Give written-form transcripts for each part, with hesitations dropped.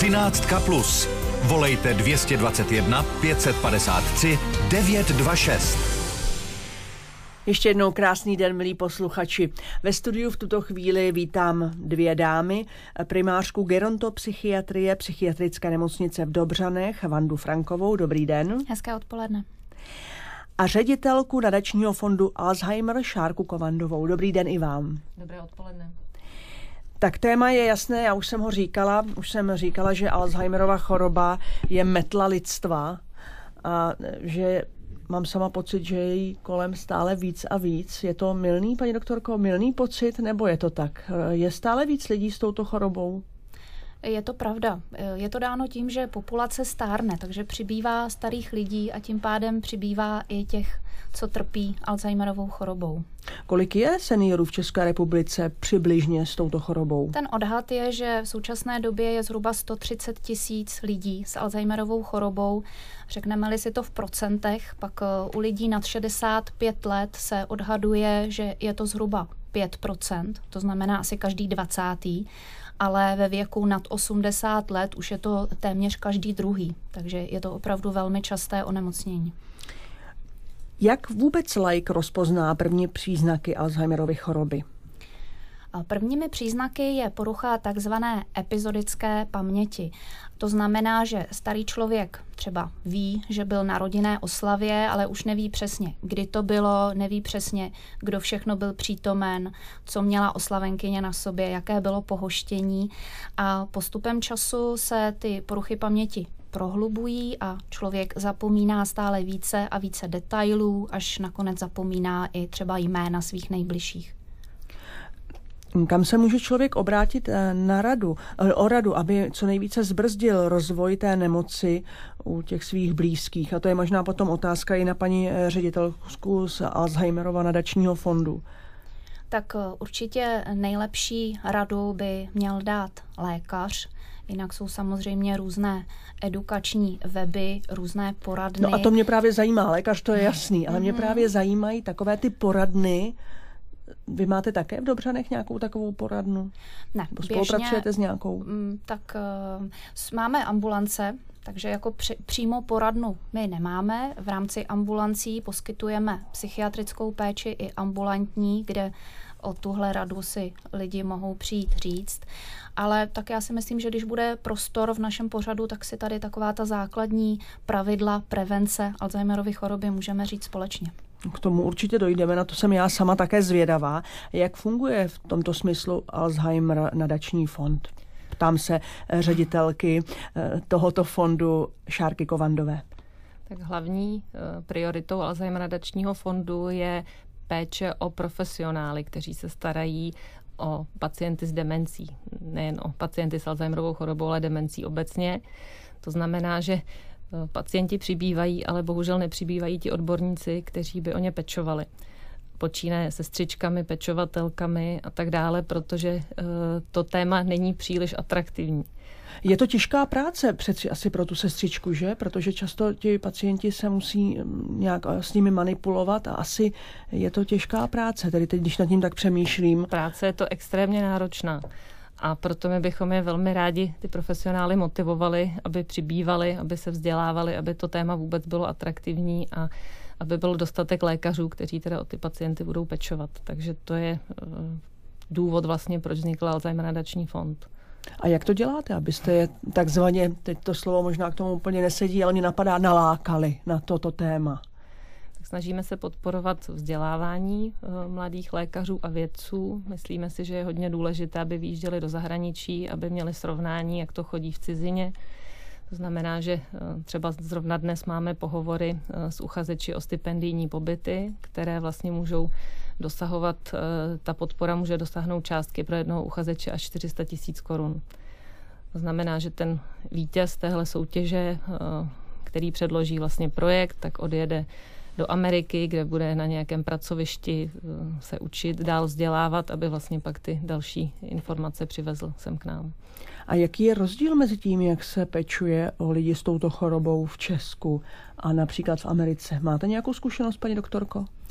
13+. Volejte 221 553 926. Ještě jednou krásný den, milí posluchači. Ve studiu v tuto chvíli vítám dvě dámy, primářku gerontopsychiatrie psychiatrické nemocnice v Dobřanech, Vandu Frankovou. Dobrý den. Hezké odpoledne. A ředitelku nadačního fondu Alzheimer Šárku Kovandovou. Dobrý den i vám. Dobré odpoledne. Tak téma je jasné, já už jsem říkala, že Alzheimerova choroba je metla lidstva a že mám sama pocit, že je jí kolem stále víc a víc. Je to mylný, paní doktorko, mylný pocit, nebo je to tak? Je stále víc lidí s touto chorobou? Je to pravda. Je to dáno tím, že populace stárne, takže přibývá starých lidí a tím pádem přibývá i těch, co trpí Alzheimerovou chorobou. Kolik je seniorů v České republice přibližně s touto chorobou? Ten odhad je, že v současné době je zhruba 130 000 lidí s Alzheimerovou chorobou. Řekneme-li si to v procentech, pak u lidí nad 65 let se odhaduje, že je to zhruba 5%, to znamená asi každý 20. Ale ve věku nad 80 let už je to téměř každý druhý, takže je to opravdu velmi časté onemocnění. Jak vůbec laik rozpozná první příznaky Alzheimerovy choroby? Prvními příznaky je porucha takzvané epizodické paměti. To znamená, že starý člověk třeba ví, že byl na rodinné oslavě, ale už neví přesně, kdy to bylo, neví přesně, kdo všechno byl přítomen, co měla oslavenkyně na sobě, jaké bylo pohoštění. A postupem času se ty poruchy paměti prohlubují a člověk zapomíná stále více a více detailů, až nakonec zapomíná i třeba jména svých nejbližších. Kam se může člověk obrátit o radu, aby co nejvíce zbrzdil rozvoj té nemoci u těch svých blízkých? A to je možná potom otázka i na paní ředitelku z Alzheimerova nadačního fondu. Tak určitě nejlepší radu by měl dát lékař. Jinak jsou samozřejmě různé edukační weby, různé poradny. No a to mě právě zajímá, lékař to je jasný, ale mě právě zajímají takové ty poradny. Vy máte také v Dobřanech nějakou takovou poradnu? Ne, spolupracujete s nějakou? Tak máme ambulance, takže jako přímo poradnu my nemáme. V rámci ambulancí poskytujeme psychiatrickou péči i ambulantní, kde o tuhle radu si lidi mohou přijít říct. Ale tak já si myslím, že když bude prostor v našem pořadu, tak si tady taková ta základní pravidla prevence Alzheimerovy choroby můžeme říct společně. K tomu určitě dojdeme, na to jsem já sama také zvědavá. Jak funguje v tomto smyslu Alzheimer nadační fond? Ptám se ředitelky tohoto fondu Šárky Kovandové. Tak hlavní prioritou Alzheimer nadačního fondu je péče o profesionály, kteří se starají o pacienty s demencí. Nejen o pacienty s Alzheimerovou chorobou, ale demencí obecně. To znamená, že pacienti přibývají, ale bohužel nepřibývají ti odborníci, kteří by o ně pečovali. Počínaje sestřičkami, pečovatelkami a tak dále, protože to téma není příliš atraktivní. Je to těžká práce přeci asi pro tu sestřičku, že? Protože často ti pacienti se musí nějak s nimi manipulovat a asi je to těžká práce. Tedy teď, když nad tím tak přemýšlím. Práce je to extrémně náročná. A proto my bychom je velmi rádi, ty profesionály, motivovali, aby přibývali, aby se vzdělávali, aby to téma vůbec bylo atraktivní a aby byl dostatek lékařů, kteří teda o ty pacienty budou pečovat. Takže to je důvod vlastně, proč vznikl Alzheimer nadační fond. A jak to děláte, abyste je takzvaně, teď to slovo možná k tomu úplně nesedí, ale mě napadá, nalákali na toto téma? Snažíme se podporovat vzdělávání mladých lékařů a vědců. Myslíme si, že je hodně důležité, aby vyjížděli do zahraničí, aby měli srovnání, jak to chodí v cizině. To znamená, že třeba zrovna dnes máme pohovory s uchazeči o stipendijní pobyty, které vlastně můžou dosahovat, ta podpora může dosáhnout částky pro jednoho uchazeče až 400 000 korun. To znamená, že ten vítěz téhle soutěže, který předloží vlastně projekt, tak odjede do Ameriky, kde bude na nějakém pracovišti se učit, dál vzdělávat, aby vlastně pak ty další informace přivezl sem k nám. A jaký je rozdíl mezi tím, jak se pečuje o lidi s touto chorobou v Česku a například v Americe? Máte nějakou zkušenost, paní doktorko?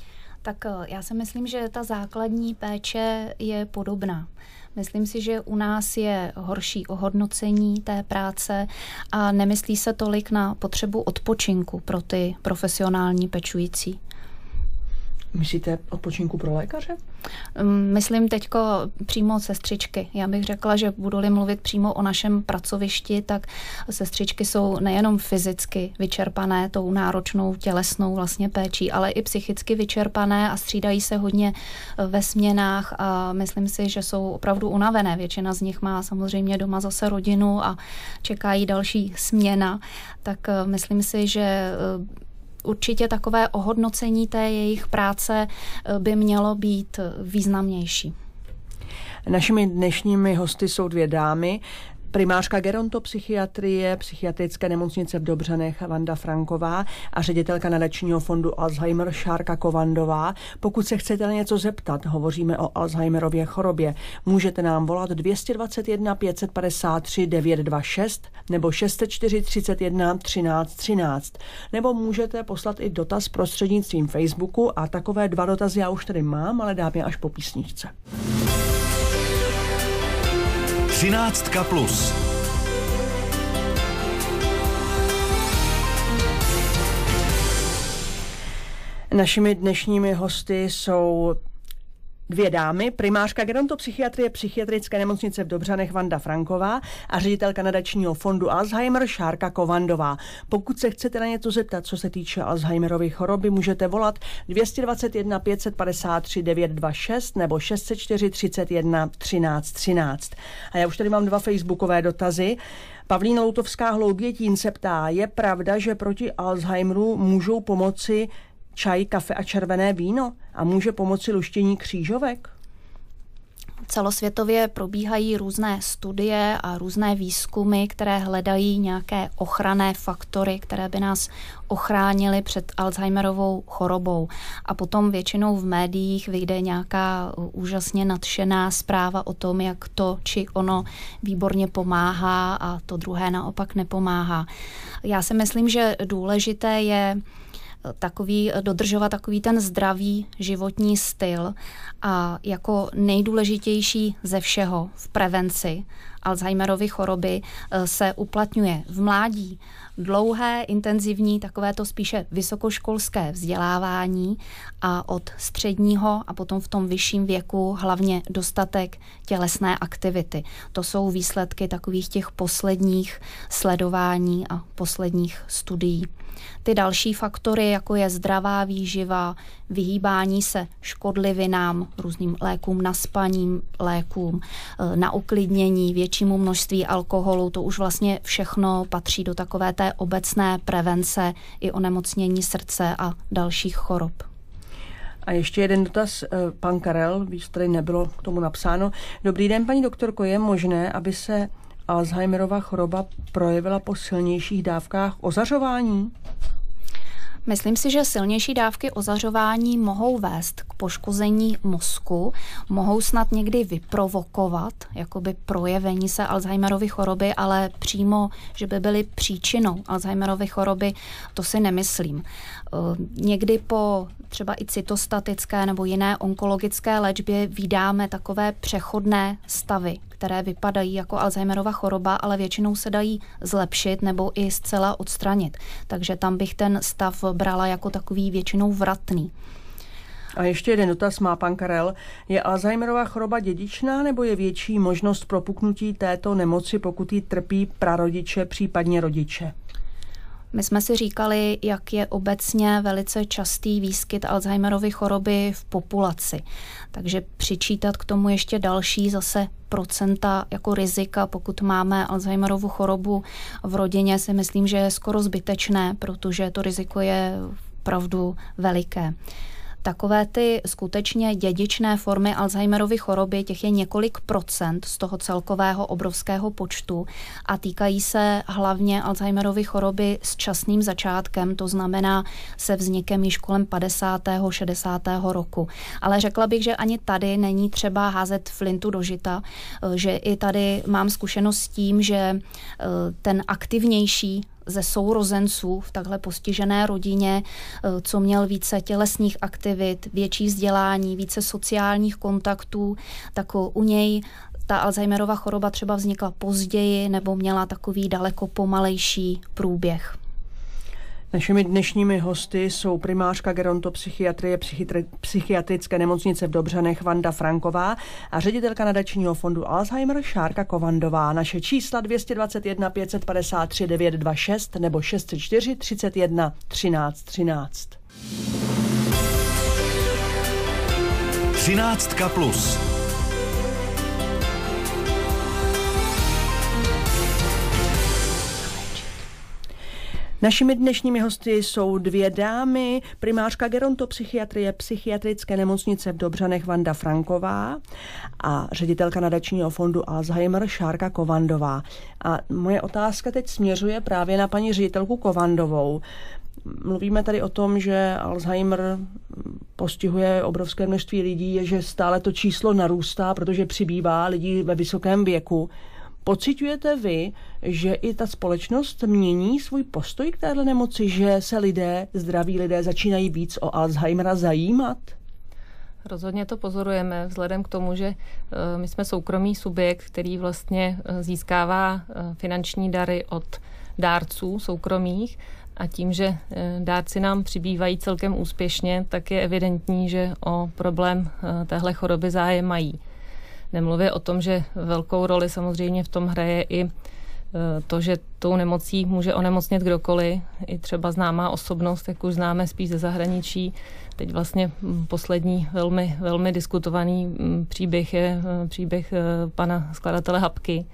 Tak já si myslím, že ta základní péče je podobná. Myslím si, že u nás je horší ohodnocení té práce a nemyslí se tolik na potřebu odpočinku pro ty profesionální pečující. Myslíte odpočinku pro lékaře? Myslím teďko přímo sestřičky. Já bych řekla, že budu-li mluvit přímo o našem pracovišti, tak sestřičky jsou nejenom fyzicky vyčerpané tou náročnou tělesnou vlastně péčí, ale i psychicky vyčerpané a střídají se hodně ve směnách a myslím si, že jsou opravdu unavené. Většina z nich má samozřejmě doma zase rodinu a čekají další směna. Tak myslím si, že určitě takové ohodnocení té jejich práce by mělo být významnější. Našimi dnešními hosty jsou 2 dámy. Primářka gerontopsychiatrie Psychiatrické nemocnice v Dobřanech Vanda Franková a ředitelka nadačního fondu Alzheimer Šárka Kovandová. Pokud se chcete na něco zeptat, hovoříme o Alzheimerově chorobě, můžete nám volat 221 553 926 nebo 604 31 13 13. Nebo můžete poslat i dotaz prostřednictvím Facebooku a takové 2 dotazy já už tady mám, ale dám je až po písničce. 13 plus. Našimi dnešními hosty jsou 2 dámy, primářka gerontopsychiatrie Psychiatrické nemocnice v Dobřanech Vanda Franková a ředitelka nadačního fondu Alzheimer Šárka Kovandová. Pokud se chcete na něco zeptat, co se týče Alzheimerovy choroby, můžete volat 221 553 926 nebo 604 31 13 13. A já už tady mám 2 facebookové dotazy. Pavlína Loutovská Hloubětín se ptá, je pravda, že proti Alzheimeru můžou pomoci čaj, kafe a červené víno? A může pomoci luštění křížovek? Celosvětově probíhají různé studie a různé výzkumy, které hledají nějaké ochranné faktory, které by nás ochránily před Alzheimerovou chorobou. A potom většinou v médiích vyjde nějaká úžasně nadšená zpráva o tom, jak to či ono výborně pomáhá a to druhé naopak nepomáhá. Já si myslím, že důležité je dodržovat takový ten zdravý životní styl a jako nejdůležitější ze všeho v prevenci Alzheimerovy choroby se uplatňuje v mládí dlouhé, intenzivní, takovéto spíše vysokoškolské vzdělávání a od středního a potom v tom vyšším věku hlavně dostatek tělesné aktivity. To jsou výsledky takových těch posledních sledování a posledních studií. Ty další faktory, jako je zdravá výživa, vyhýbání se škodlivinám, různým lékům na spaní, lékům na uklidnění, většímu množství alkoholu, to už vlastně všechno patří do takové té obecné prevence i onemocnění srdce a dalších chorob. A ještě jeden dotaz, pan Karel, víš, tady nebylo k tomu napsáno. Dobrý den, paní doktorko, je možné, aby se Alzheimerova choroba projevila po silnějších dávkách ozařování? Myslím si, že silnější dávky ozařování mohou vést k poškození mozku, mohou snad někdy vyprovokovat jakoby projevení se Alzheimerovy choroby, ale přímo, že by byly příčinou Alzheimerovy choroby, to si nemyslím. Někdy po třeba i cytostatické nebo jiné onkologické léčbě vídáme takové přechodné stavy, které vypadají jako Alzheimerova choroba, ale většinou se dají zlepšit nebo i zcela odstranit. Takže tam bych ten stav brala jako takový většinou vratný. A ještě jeden dotaz má pan Karel. Je Alzheimerova choroba dědičná nebo je větší možnost propuknutí této nemoci, pokud ji trpí prarodiče, případně rodiče? My jsme si říkali, jak je obecně velice častý výskyt Alzheimerovy choroby v populaci. Takže přičítat k tomu ještě další zase procenta jako rizika, pokud máme Alzheimerovu chorobu v rodině, si myslím, že je skoro zbytečné, protože to riziko je opravdu veliké. Takové ty skutečně dědičné formy Alzheimerovy choroby, těch je několik procent z toho celkového obrovského počtu a týkají se hlavně Alzheimerovy choroby s časným začátkem, to znamená se vznikem již kolem 50. 60. roku. Ale řekla bych, že ani tady není třeba házet flintu do žita, že i tady mám zkušenost s tím, že ten aktivnější ze sourozenců v takhle postižené rodině, co měl více tělesných aktivit, větší vzdělání, více sociálních kontaktů, tak u něj ta Alzheimerova choroba třeba vznikla později nebo měla takový daleko pomalejší průběh. Našimi dnešními hosty jsou primářka gerontopsychiatrie psychiatrické nemocnice v Dobřanech Vanda Franková a ředitelka nadačního fondu Alzheimer Šárka Kovandová. Naše čísla 221 553 926 nebo 604 31 13 13. 13 plus. Našimi dnešními hosty jsou dvě dámy, primářka gerontopsychiatrie psychiatrické nemocnice v Dobřanech Vanda Franková a ředitelka nadačního fondu Alzheimer Šárka Kovandová. A moje otázka teď směřuje právě na paní ředitelku Kovandovou. Mluvíme tady o tom, že Alzheimer postihuje obrovské množství lidí, že stále to číslo narůstá, protože přibývá lidí ve vysokém věku. Pociťujete vy, že i ta společnost mění svůj postoj k téhle nemoci, že se zdraví lidé začínají víc o Alzheimera zajímat? Rozhodně to pozorujeme, vzhledem k tomu, že my jsme soukromý subjekt, který vlastně získává finanční dary od dárců soukromých a tím, že dárci nám přibývají celkem úspěšně, tak je evidentní, že o problém téhle choroby zájem mají. Nemluvě o tom, že velkou roli samozřejmě v tom hraje i to, že tou nemocí může onemocnět kdokoliv, i třeba známá osobnost, jak už známe spíš ze zahraničí. Teď vlastně poslední velmi diskutovaný příběh je příběh pana skladatele Hapky,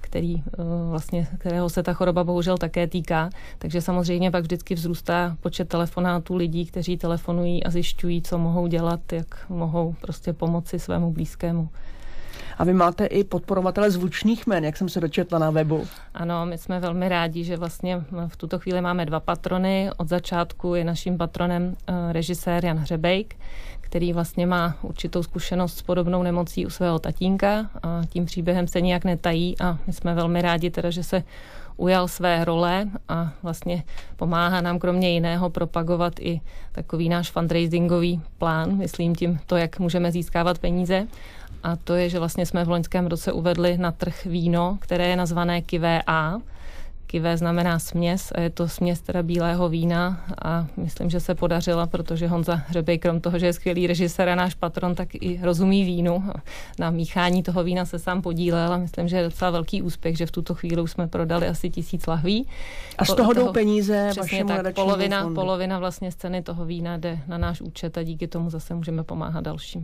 kterého se ta choroba bohužel také týká. Takže samozřejmě pak vždycky vzrůstá počet telefonátů lidí, kteří telefonují a zjišťují, co mohou dělat, jak mohou prostě pomoci svému blízkému. A vy máte i podporovatele zvučných jmen, jak jsem se dočetla na webu. Ano, my jsme velmi rádi, že vlastně v tuto chvíli máme 2 patrony. Od začátku je naším patronem režisér Jan Hřebejk, který vlastně má určitou zkušenost s podobnou nemocí u svého tatínka a tím příběhem se nijak netají a my jsme velmi rádi teda, že se ujal své role a vlastně pomáhá nám kromě jiného propagovat i takový náš fundraisingový plán, myslím tím to, jak můžeme získávat peníze. A to je, že vlastně jsme v loňském roce uvedli na trh víno, které je nazvané Kivé A. Kivé znamená směs a je to směs teda bílého vína a myslím, že se podařila, protože Honza Hřebej, krom toho, že je skvělý režisér a náš patron, tak i rozumí vínu. Na míchání toho vína se sám podílel a myslím, že je docela velký úspěch, že v tuto chvíli už jsme prodali asi 1000 lahví. A z toho jdou peníze vašemu nadačnímu fondu. Polovina vlastně z ceny toho vína jde na náš účet a díky tomu zase můžeme pomáhat dalším.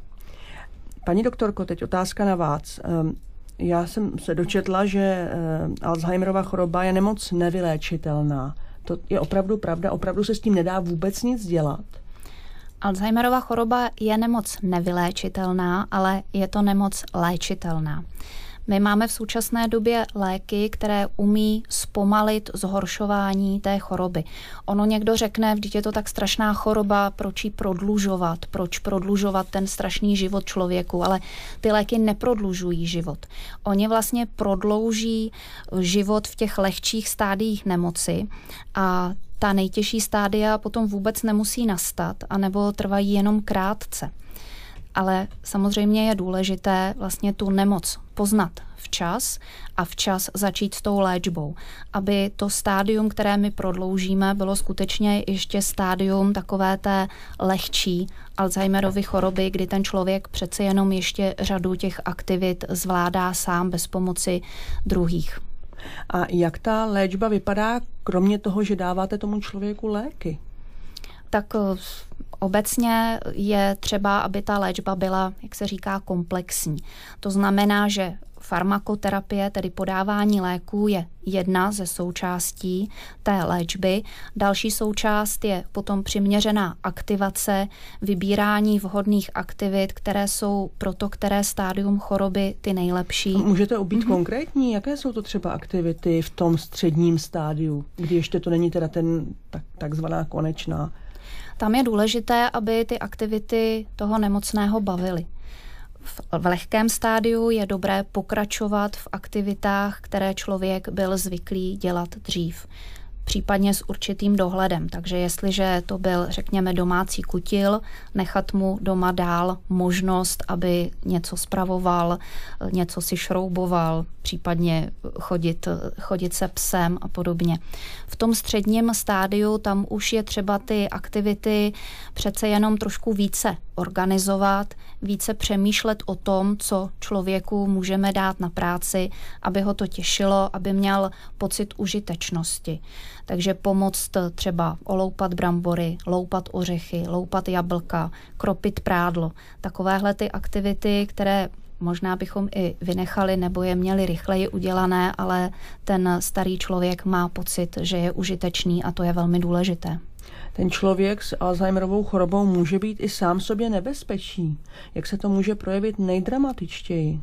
Paní doktorko, teď otázka na vás. Já jsem se dočetla, že Alzheimerova choroba je nemoc nevyléčitelná. To je opravdu pravda? Opravdu se s tím nedá vůbec nic dělat? Alzheimerova choroba je nemoc nevyléčitelná, ale je to nemoc léčitelná. My máme v současné době léky, které umí zpomalit zhoršování té choroby. Ono někdo řekne, vždyť je to tak strašná choroba, proč ji prodlužovat, proč prodlužovat ten strašný život člověku, ale ty léky neprodlužují život. Oni vlastně prodlouží život v těch lehčích stádiích nemoci a ta nejtěžší stádia potom vůbec nemusí nastat, anebo trvají jenom krátce. Ale samozřejmě je důležité vlastně tu nemoc poznat včas a včas začít s tou léčbou, aby to stádium, které my prodloužíme, bylo skutečně ještě stádium takové té lehčí Alzheimerovy choroby, kdy ten člověk přece jenom ještě řadu těch aktivit zvládá sám bez pomoci druhých. A jak ta léčba vypadá, kromě toho, že dáváte tomu člověku léky? Tak obecně je třeba, aby ta léčba byla, jak se říká, komplexní. To znamená, že farmakoterapie, tedy podávání léků, je jedna ze součástí té léčby. Další součást je potom přiměřená aktivace, vybírání vhodných aktivit, které jsou pro to, které stádium choroby ty nejlepší. Můžete být konkrétní? Jaké jsou to třeba aktivity v tom středním stádiu, kdy ještě to není teda ten takzvaná konečná? Tam je důležité, aby ty aktivity toho nemocného bavily. V lehkém stádiu je dobré pokračovat v aktivitách, které člověk byl zvyklý dělat dřív, případně s určitým dohledem. Takže jestliže to byl, řekněme, domácí kutil, nechat mu doma dál možnost, aby něco spravoval, něco si šrouboval, případně chodit se psem a podobně. V tom středním stádiu tam už je třeba ty aktivity přece jenom trošku více organizovat, více přemýšlet o tom, co člověku můžeme dát na práci, aby ho to těšilo, aby měl pocit užitečnosti. Takže pomoct třeba oloupat brambory, loupat ořechy, loupat jablka, kropit prádlo. Takovéhle ty aktivity, které možná bychom i vynechali nebo je měli rychleji udělané, ale ten starý člověk má pocit, že je užitečný a to je velmi důležité. Ten člověk s Alzheimerovou chorobou může být i sám sobě nebezpečí. Jak se to může projevit nejdramatičtěji?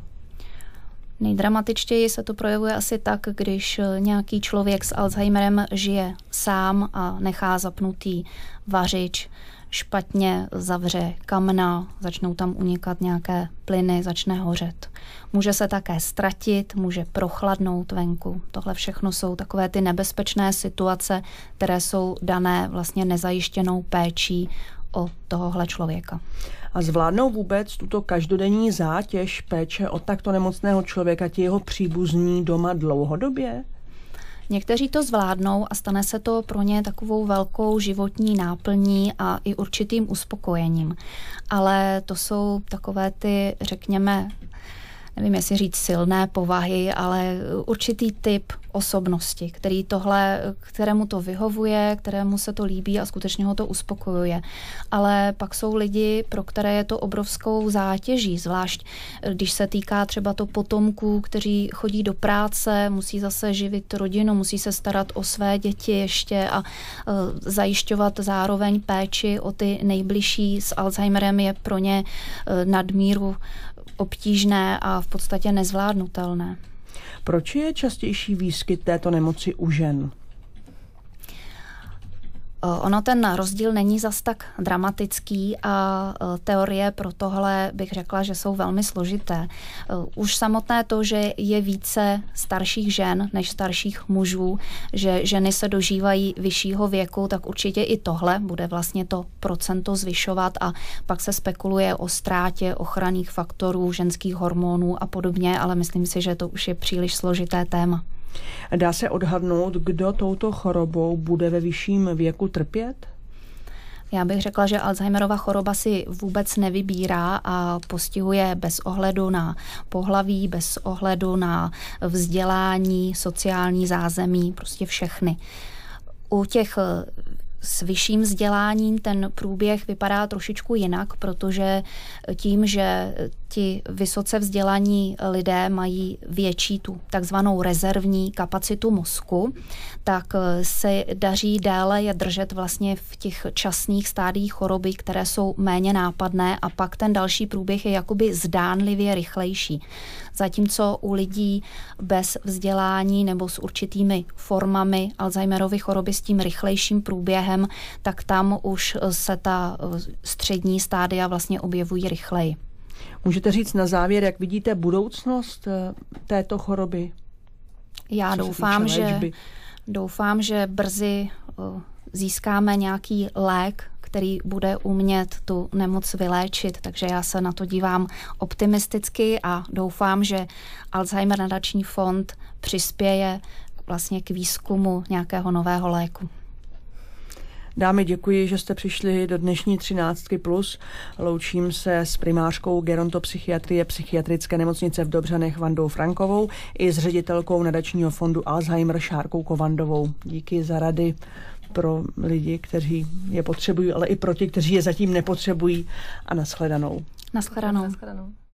Nejdramatičtěji se to projevuje asi tak, když nějaký člověk s Alzheimerem žije sám a nechá zapnutý vařič, špatně zavře kamna, začnou tam unikat nějaké plyny, začne hořet. Může se také ztratit, může prochladnout venku. Tohle všechno jsou takové ty nebezpečné situace, které jsou dané vlastně nezajištěnou péčí o tohohle člověka. A zvládnou vůbec tuto každodenní zátěž péče o takto nemocného člověka ti jeho příbuzní doma dlouhodobě? Někteří to zvládnou a stane se to pro ně takovou velkou životní náplní a i určitým uspokojením. Ale to jsou takové ty, řekněme, nevím, jestli říct silné povahy, ale určitý typ osobnosti, kterému to vyhovuje, kterému se to líbí a skutečně ho to uspokojuje. Ale pak jsou lidi, pro které je to obrovskou zátěží, zvlášť když se týká třeba to potomků, kteří chodí do práce, musí zase živit rodinu, musí se starat o své děti ještě a zajišťovat zároveň péči o ty nejbližší s Alzheimerem je pro ně nadmíru obtížné a v podstatě nezvládnutelné. Proč je častější výskyt této nemoci u žen? Ono ten rozdíl není zas tak dramatický a teorie pro tohle bych řekla, že jsou velmi složité. Už samotné to, že je více starších žen než starších mužů, že ženy se dožívají vyššího věku, tak určitě i tohle bude vlastně to procento zvyšovat a pak se spekuluje o ztrátě ochranných faktorů, ženských hormonů a podobně, ale myslím si, že to už je příliš složité téma. Dá se odhadnout, kdo touto chorobou bude ve vyšším věku trpět? Já bych řekla, že Alzheimerova choroba si vůbec nevybírá a postihuje bez ohledu na pohlaví, bez ohledu na vzdělání, sociální zázemí, prostě všechny. U těch s vyšším vzděláním ten průběh vypadá trošičku jinak, protože tím, že ti vysoce vzdělaní lidé mají větší tu takzvanou rezervní kapacitu mozku, tak se daří déle je držet vlastně v těch časných stádiích choroby, které jsou méně nápadné a pak ten další průběh je jakoby zdánlivě rychlejší. Zatímco u lidí bez vzdělání nebo s určitými formami Alzheimerovy choroby s tím rychlejším průběhem, tak tam už se ta střední stádia vlastně objevují rychleji. Můžete říct na závěr, jak vidíte budoucnost této choroby? Já doufám, že brzy získáme nějaký lék, který bude umět tu nemoc vyléčit, takže já se na to dívám optimisticky a doufám, že Alzheimer nadační fond přispěje vlastně k výzkumu nějakého nového léku. Dámy, děkuji, že jste přišli do dnešní 13+. Loučím se s primářkou gerontopsychiatrie Psychiatrické nemocnice v Dobřanech Vandou Frankovou i s ředitelkou nadačního fondu Alzheimer Šárkou Kovandovou. Díky za rady pro lidi, kteří je potřebují, ale i pro ty, kteří je zatím nepotřebují. A nashledanou. Nashledanou.